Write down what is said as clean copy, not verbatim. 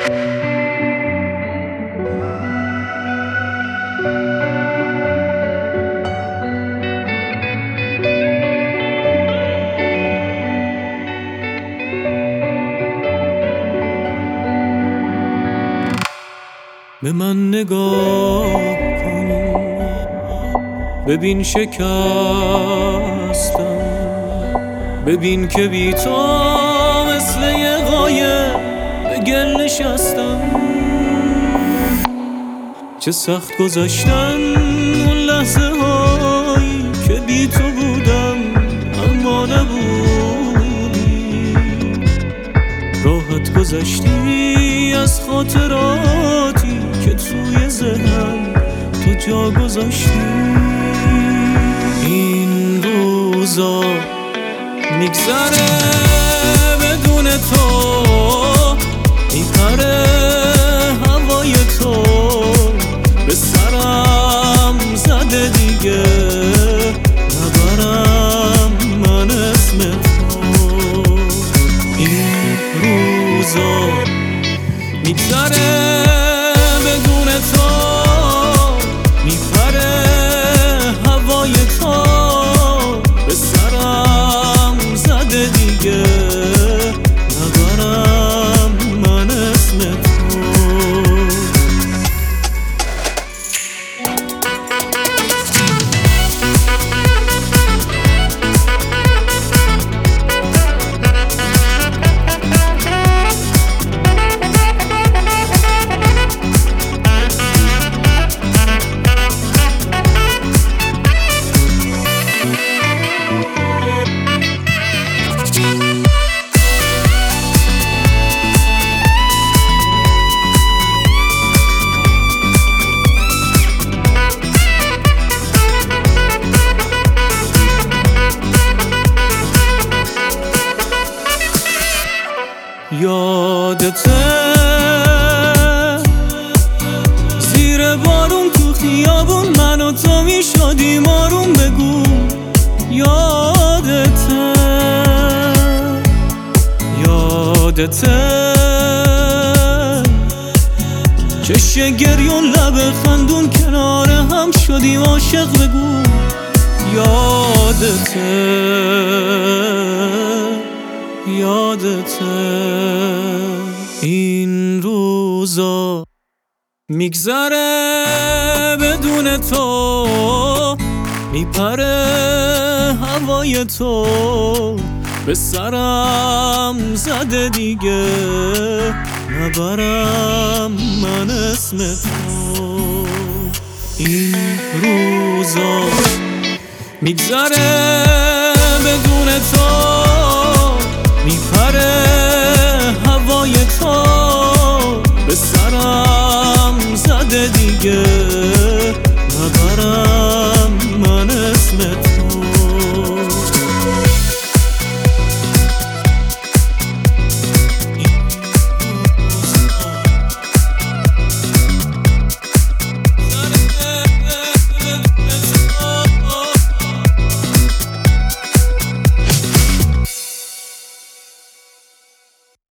به من نگاه کن، ببین شکستم، ببین که بی تو مثل یه قایق به گل نشستم. چه سخت گذشتن اون لحظه هایی که بی تو بودم اما نبودی، راحت گذشتی از خاطراتی که توی ذهنم تو جا گذاشتی. این روزا میگذره بدون تو، میپره هوای تو، به سرم زده دیگه نبرم من اسم تو. این روزا میگذره بدون تو، میپره هوای تو، به سرم زده دیگه نبرم من اسم تو. یادته زیر بارون تو خیابون من و تو میشدیم آروم، بگو یادته، یادته چشم گریون لب خندون کنار هم شدیم عاشق، بگو یادته، یادته. این روزا میگذره بدون تو، میپره هوای تو، به سرم زده دیگه نبرم من اسم تو. این روزا میگذره